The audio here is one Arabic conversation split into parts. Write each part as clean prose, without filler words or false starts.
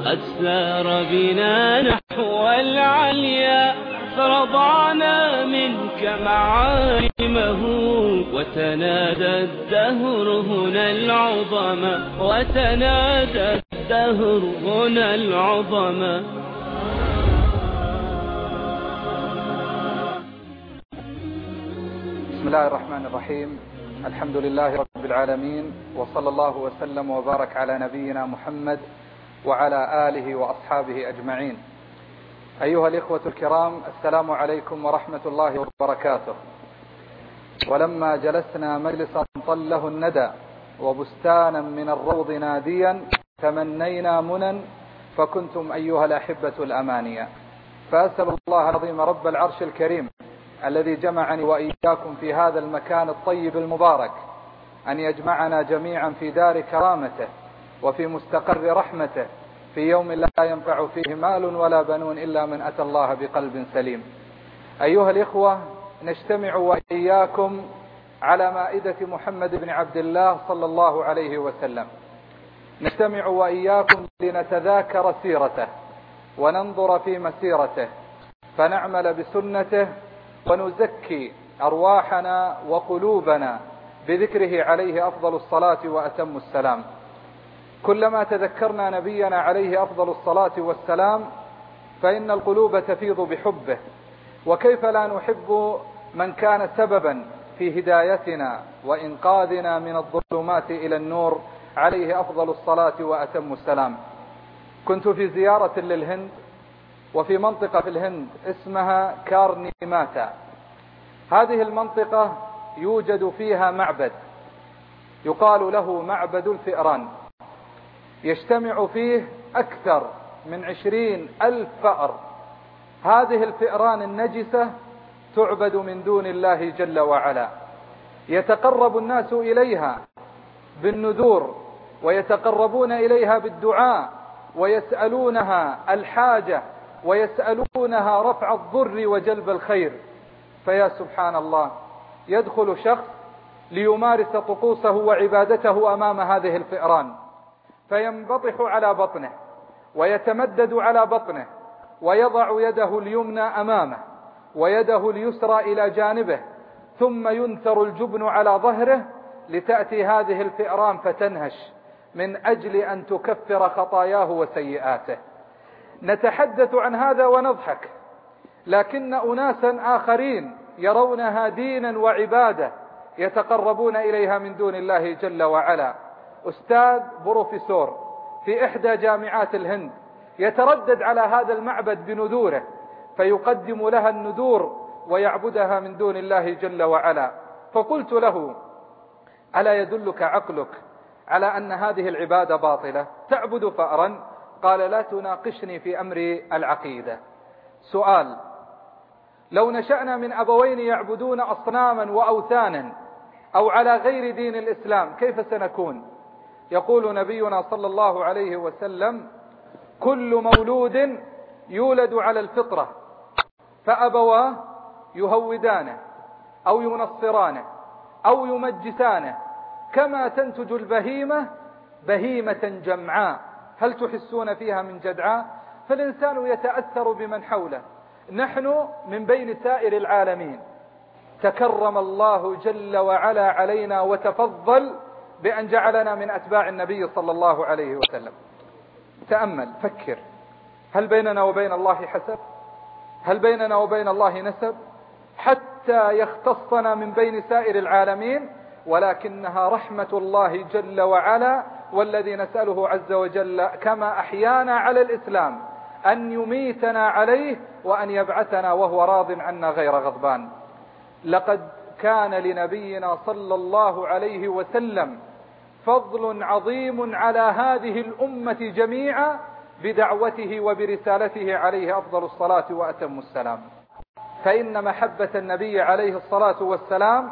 قد سار بنا نحو العليا فرضعنا منك معالمه وتنادى الدهر هنا العظما وتنادى الدهر هنا العظما. بسم الله الرحمن الرحيم. الحمد لله رب العالمين، وصلى الله وسلم وبارك على نبينا محمد وعلى آله وأصحابه أجمعين. أيها الإخوة الكرام، السلام عليكم ورحمة الله وبركاته. ولما جلسنا مجلسا طله الندى وبستانا من الروض ناديا تمنينا منى فكنتم أيها الأحبة الأمانية. فأسأل الله العظيم رب العرش الكريم الذي جمعني وإياكم في هذا المكان الطيب المبارك أن يجمعنا جميعا في دار كرامته وفي مستقر رحمته في يوم لا ينفع فيه مال ولا بنون إلا من أتى الله بقلب سليم. أيها الإخوة، نجتمع وإياكم على مائدة محمد بن عبد الله صلى الله عليه وسلم. نجتمع وإياكم لنتذاكر سيرته وننظر في مسيرته فنعمل بسنته ونزكي أرواحنا وقلوبنا بذكره عليه أفضل الصلاة وأتم السلام. كلما تذكرنا نبينا عليه أفضل الصلاة والسلام فإن القلوب تفيض بحبه، وكيف لا نحب من كان سببا في هدايتنا وإنقاذنا من الظلمات إلى النور عليه أفضل الصلاة وأتم السلام. كنت في زيارة للهند، وفي منطقة في الهند اسمها كارنيماتا. هذه المنطقة يوجد فيها معبد يقال له معبد الفئران، يجتمع فيه أكثر من 20,000 فأر. هذه الفئران النجسة تعبد من دون الله جل وعلا. يتقرب الناس إليها بالنذور ويتقربون إليها بالدعاء ويسألونها الحاجة ويسألونها رفع الضر وجلب الخير. فيا سبحان الله، يدخل شخص ليمارس طقوسه وعبادته أمام هذه الفئران فينبطح على بطنه ويتمدد على بطنه ويضع يده اليمنى أمامه ويده اليسرى إلى جانبه، ثم ينثر الجبن على ظهره لتأتي هذه الفئران فتنهش من أجل أن تكفر خطاياه وسيئاته. نتحدث عن هذا ونضحك، لكن أناسا آخرين يرونها دينا وعبادة يتقربون إليها من دون الله جل وعلا. أستاذ بروفيسور في إحدى جامعات الهند يتردد على هذا المعبد بنذوره فيقدم لها النذور ويعبدها من دون الله جل وعلا. فقلت له: ألا يدلك عقلك على أن هذه العبادة باطلة؟ تعبد فأرا؟ قال: لا تناقشني في أمر العقيدة. سؤال: لو نشأنا من أبوين يعبدون أصناما وأوثانا أو على غير دين الإسلام كيف سنكون؟ يقول نبينا صلى الله عليه وسلم: كل مولود يولد على الفطرة فأبواه يهودانه أو ينصرانه أو يمجسانه كما تنتج البهيمة بهيمة جمعاء هل تحسون فيها من جدعاء؟ فالإنسان يتأثر بمن حوله. نحن من بين سائر العالمين تكرم الله جل وعلا علينا وتفضل بأن جعلنا من أتباع النبي صلى الله عليه وسلم. تأمل، فكر، هل بيننا وبين الله حسب؟ هل بيننا وبين الله نسب حتى يختصنا من بين سائر العالمين؟ ولكنها رحمة الله جل وعلا، والذي نسأله عز وجل كما أحيانا على الإسلام أن يميتنا عليه وأن يبعثنا وهو راض عنا غير غضبان. لقد كان لنبينا صلى الله عليه وسلم فضل عظيم على هذه الأمة جميعا بدعوته وبرسالته عليه أفضل الصلاة وأتم السلام. فإن محبة النبي عليه الصلاة والسلام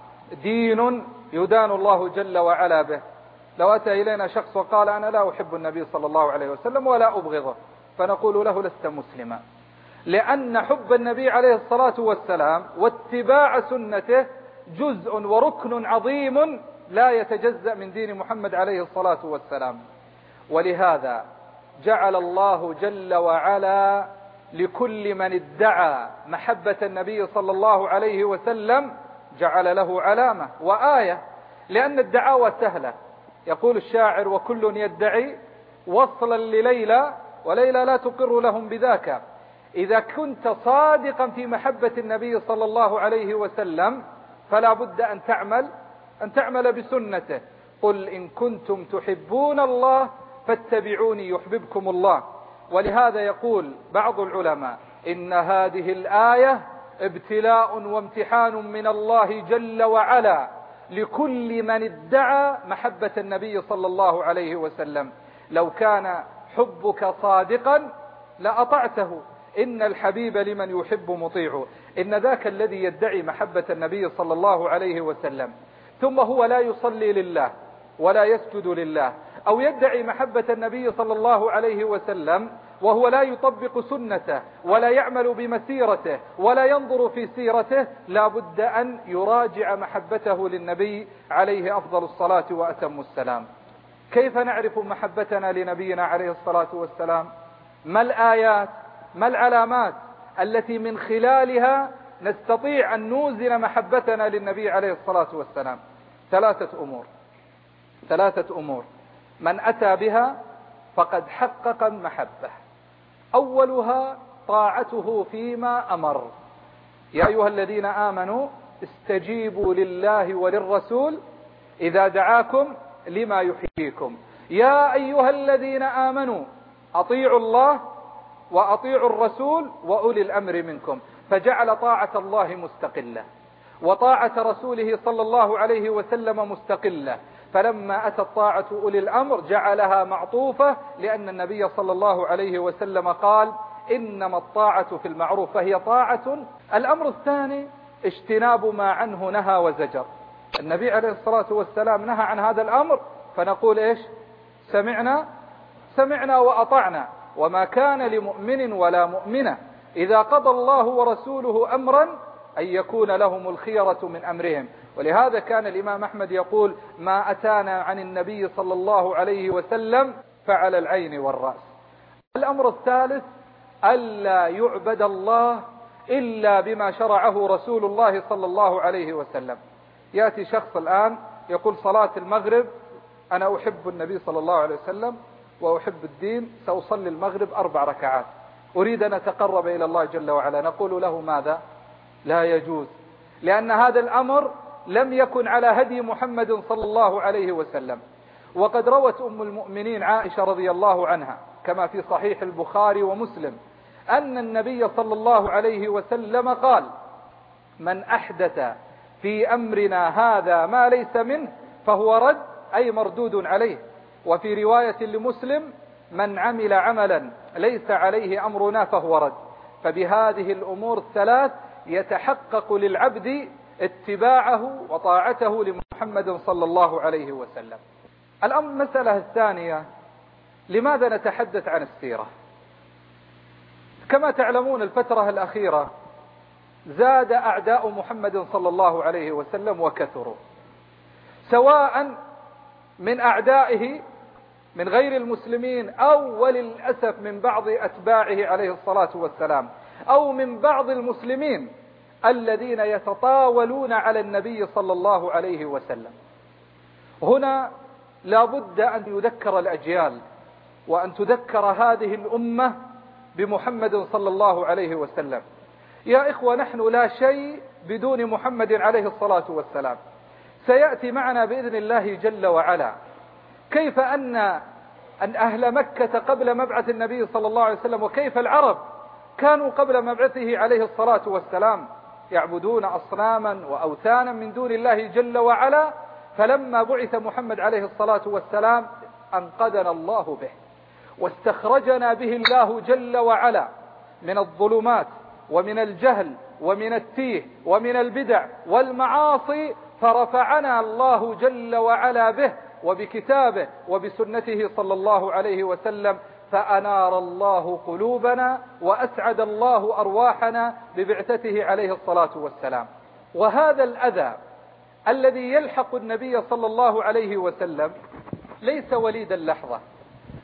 دين يدان الله جل وعلا به. لو أتى إلينا شخص وقال: أنا لا أحب النبي صلى الله عليه وسلم ولا أبغضه، فنقول له: لست مسلما، لأن حب النبي عليه الصلاة والسلام واتباع سنته جزء وركن عظيم لا يتجزأ من دين محمد عليه الصلاة والسلام. ولهذا جعل الله جل وعلا لكل من ادعى محبة النبي صلى الله عليه وسلم جعل له علامة وآية، لأن الدعاوى سهلة. يقول الشاعر: وكل يدعي وصلا لليلى وليلى لا تقر لهم بذاك. إذا كنت صادقا في محبة النبي صلى الله عليه وسلم فلا بد أن تعمل بسنته. قل إن كنتم تحبون الله فاتبعوني يحببكم الله. ولهذا يقول بعض العلماء: إن هذه الآية ابتلاء وامتحان من الله جل وعلا لكل من ادعى محبة النبي صلى الله عليه وسلم. لو كان حبك صادقا لأطعته، إن الحبيب لمن يحب مطيع. إن ذاك الذي يدعي محبة النبي صلى الله عليه وسلم ثم هو لا يصلي لله ولا يسجد لله، أو يدعي محبة النبي صلى الله عليه وسلم وهو لا يطبق سنته ولا يعمل بمسيرته ولا ينظر في سيرته، لا بد أن يراجع محبته للنبي عليه أفضل الصلاة وأتم السلام. كيف نعرف محبتنا لنبينا عليه الصلاة والسلام؟ ما الآيات، ما العلامات التي من خلالها نستطيع أن نوزن محبتنا للنبي عليه الصلاة والسلام؟ ثلاثة أمور من أتى بها فقد حقق المحبة. أولها طاعته فيما أمر. يا أيها الذين آمنوا استجيبوا لله وللرسول إذا دعاكم لما يحييكم. يا أيها الذين آمنوا أطيعوا الله وأطيعوا الرسول وأولي الأمر منكم. فجعل طاعة الله مستقلة وطاعة رسوله صلى الله عليه وسلم مستقلة. فلما أتت طاعة أولي الأمر جعلها معطوفة، لأن النبي صلى الله عليه وسلم قال: إنما الطاعة في المعروف فهي طاعة. الأمر الثاني اجتناب ما عنه نهى وزجر. النبي عليه الصلاة والسلام نهى عن هذا الأمر فنقول إيش؟ سمعنا وأطعنا. وما كان لمؤمن ولا مؤمنة إذا قضى الله ورسوله أمرا أن يكون لهم الخيرة من أمرهم. ولهذا كان الإمام أحمد يقول: ما أتانا عن النبي صلى الله عليه وسلم فعلى العين والرأس. الأمر الثالث ألا يعبد الله إلا بما شرعه رسول الله صلى الله عليه وسلم. يأتي شخص الآن يقول: صلاة المغرب أنا أحب النبي صلى الله عليه وسلم وأحب الدين، سأصلي المغرب 4 ركعات، أريد أن أتقرب إلى الله جل وعلا. نقول له: ماذا؟ لا يجوز، لأن هذا الأمر لم يكن على هدي محمد صلى الله عليه وسلم. وقد روت أم المؤمنين عائشة رضي الله عنها كما في صحيح البخاري ومسلم أن النبي صلى الله عليه وسلم قال: من أحدث في أمرنا هذا ما ليس منه فهو رد، أي مردود عليه. وفي رواية لمسلم: من عمل عملا ليس عليه أمرنا فهو رد. فبهذه الأمور الثلاث يتحقق للعبد اتباعه وطاعته لمحمد صلى الله عليه وسلم. المسألة الثانية: لماذا نتحدث عن السيرة؟ كما تعلمون الفترة الأخيرة زاد أعداء محمد صلى الله عليه وسلم وكثروا، سواء من أعدائه من غير المسلمين أو وللأسف من بعض أتباعه عليه الصلاة والسلام، أو من بعض المسلمين الذين يتطاولون على النبي صلى الله عليه وسلم. هنا لا بد أن يذكر الأجيال وأن تذكر هذه الأمة بمحمد صلى الله عليه وسلم. يا إخوة، نحن لا شيء بدون محمد عليه الصلاة والسلام. سيأتي معنا بإذن الله جل وعلا كيف أن أهل مكة قبل مبعث النبي صلى الله عليه وسلم وكيف العرب كانوا قبل مبعثه عليه الصلاة والسلام يعبدون أصناما وأوثانا من دون الله جل وعلا. فلما بعث محمد عليه الصلاة والسلام أنقذنا الله به واستخرجنا به الله جل وعلا من الظلمات ومن الجهل ومن التيه ومن البدع والمعاصي، فرفعنا الله جل وعلا به وبكتابه وبسنته صلى الله عليه وسلم، فأنار الله قلوبنا وأسعد الله أرواحنا ببعثته عليه الصلاة والسلام. وهذا الأذى الذي يلحق النبي صلى الله عليه وسلم ليس وليد اللحظة.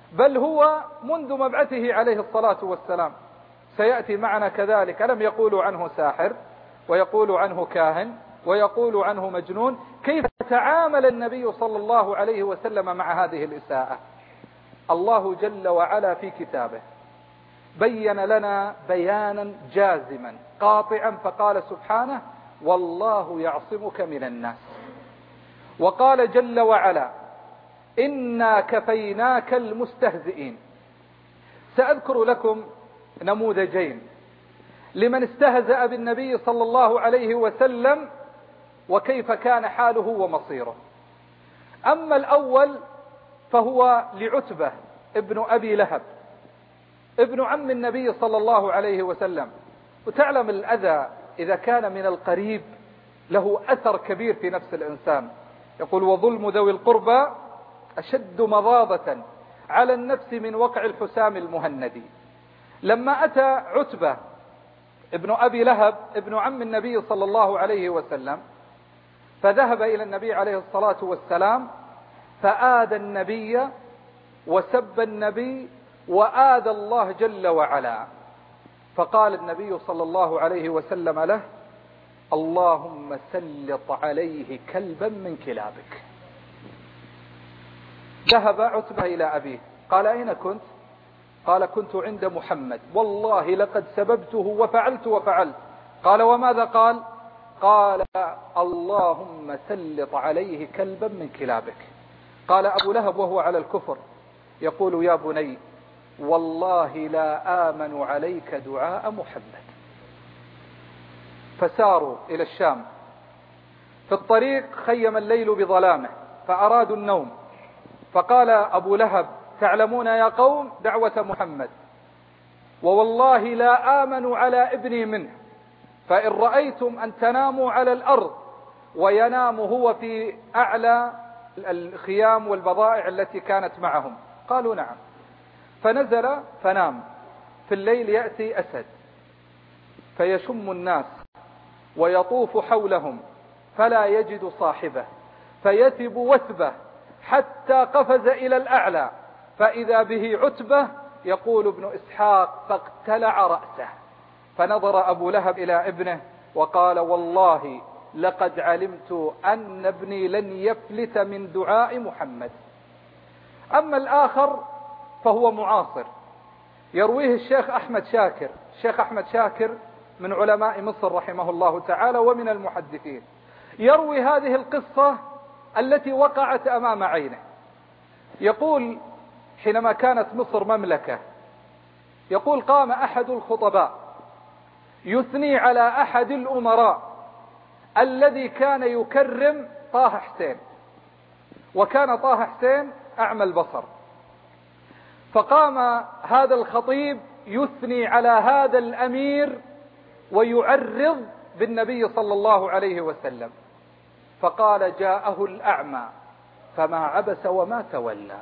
بل هو منذ مبعثه عليه الصلاة والسلام. سيأتي معنا كذلك. ألم يقولوا عنه ساحر، ويقولوا عنه كاهن، ويقولوا عنه مجنون؟ كيف تعامل النبي صلى الله عليه وسلم مع هذه الإساءة؟ الله جل وعلا في كتابه بين لنا بيانا جازما قاطعا، فقال سبحانه: والله يعصمك من الناس. وقال جل وعلا: إنا كفيناك المستهزئين. سأذكر لكم نموذجين لمن استهزأ بالنبي صلى الله عليه وسلم وكيف كان حاله ومصيره. أما الأول فهو لعتبة ابن أبي لهب، ابن عم النبي صلى الله عليه وسلم. وتعلم الأذى إذا كان من القريب له أثر كبير في نفس الإنسان. يقول: وظلم ذوي القربى أشد مضاضة على النفس من وقع الحسام المهندي. لما أتى عتبة ابن أبي لهب ابن عم النبي صلى الله عليه وسلم، فذهب إلى النبي عليه الصلاة والسلام فآذى النبي وسب النبي وآذى الله جل وعلا. فقال النبي صلى الله عليه وسلم له: اللهم سلط عليه كلبا من كلابك. ذهب عتبة إلى أبيه، قال: أين كنت؟ قال: كنت عند محمد، والله لقد سببته وفعلت وفعلت. قال: وماذا قال؟ قال: اللهم سلط عليه كلبا من كلابك. قال أبو لهب وهو على الكفر يقول: يا بني، والله لا آمن عليك دعاء محمد. فساروا إلى الشام. في الطريق خيم الليل بظلامه فأرادوا النوم، فقال أبو لهب: تعلمون يا قوم دعوة محمد، ووالله لا آمن على ابني منه، فإن رأيتم أن تناموا على الأرض وينام هو في أعلى الخيام والبضائع التي كانت معهم. قالوا: نعم. فنزل فنام. في الليل يأتي أسد فيشم الناس ويطوف حولهم فلا يجد صاحبه، فيثب وثبه حتى قفز إلى الأعلى، فإذا به عتبة يقول ابن إسحاق: فاقتلع رأسه. فنظر أبو لهب إلى ابنه وقال: والله لقد علمت أن ابني لن يفلت من دعاء محمد. أما الآخر فهو معاصر، يرويه الشيخ أحمد شاكر. الشيخ أحمد شاكر من علماء مصر رحمه الله تعالى ومن المحدثين، يروي هذه القصة التي وقعت أمام عينه. يقول: حينما كانت مصر مملكة، يقول: قام أحد الخطباء يثني على أحد الأمراء الذي كان يكرم طه حسين، وكان طه حسين أعمى البصر. فقام هذا الخطيب يثني على هذا الأمير ويعرض بالنبي صلى الله عليه وسلم، فقال: جاءه الأعمى فما عبس وما تولى.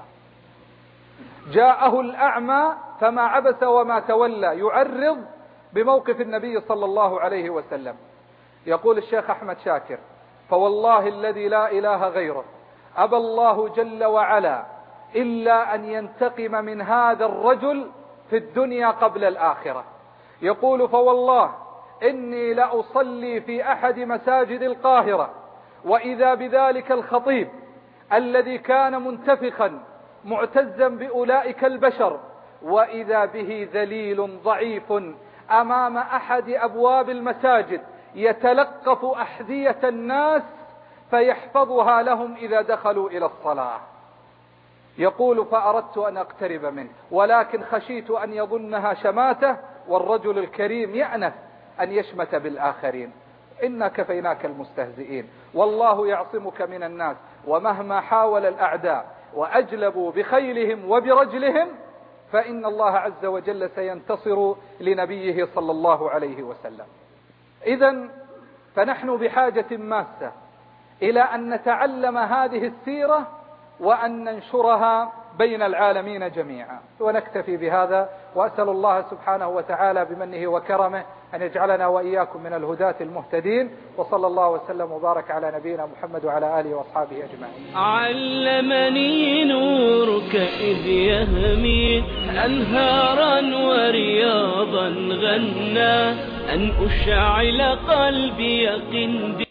جاءه الأعمى فما عبس وما تولى، يعرض بموقف النبي صلى الله عليه وسلم. يقول الشيخ أحمد شاكر: فوالله الذي لا إله غيره أبى الله جل وعلا إلا أن ينتقم من هذا الرجل في الدنيا قبل الآخرة. يقول: فوالله إني لأصلي في أحد مساجد القاهرة، وإذا بذلك الخطيب الذي كان منتفخا معتزا بأولئك البشر، وإذا به ذليل ضعيف أمام أحد أبواب المساجد يتلقف أحذية الناس فيحفظها لهم إذا دخلوا إلى الصلاة. يقول: فأردت أن أقترب منه، ولكن خشيت أن يظنها شماتة، والرجل الكريم يأنف أن يشمت بالآخرين. إنا كفيناك المستهزئين، والله يعصمك من الناس، ومهما حاول الأعداء وأجلبوا بخيلهم وبرجلهم فإن الله عز وجل سينتصر لنبيه صلى الله عليه وسلم. إذن فنحن بحاجة ماسة إلى أن نتعلم هذه السيرة وأن ننشرها بين العالمين جميعا. ونكتفي بهذا، وأسأل الله سبحانه وتعالى بمنه وكرمه أن يجعلنا وإياكم من الهداة المهتدين. وصلى الله وسلم وبارك على نبينا محمد وعلى آله وأصحابه أجمعين. علمني نورك إذ يهمي أنهارا ورياضا غنى أن أشعل قلبي يقين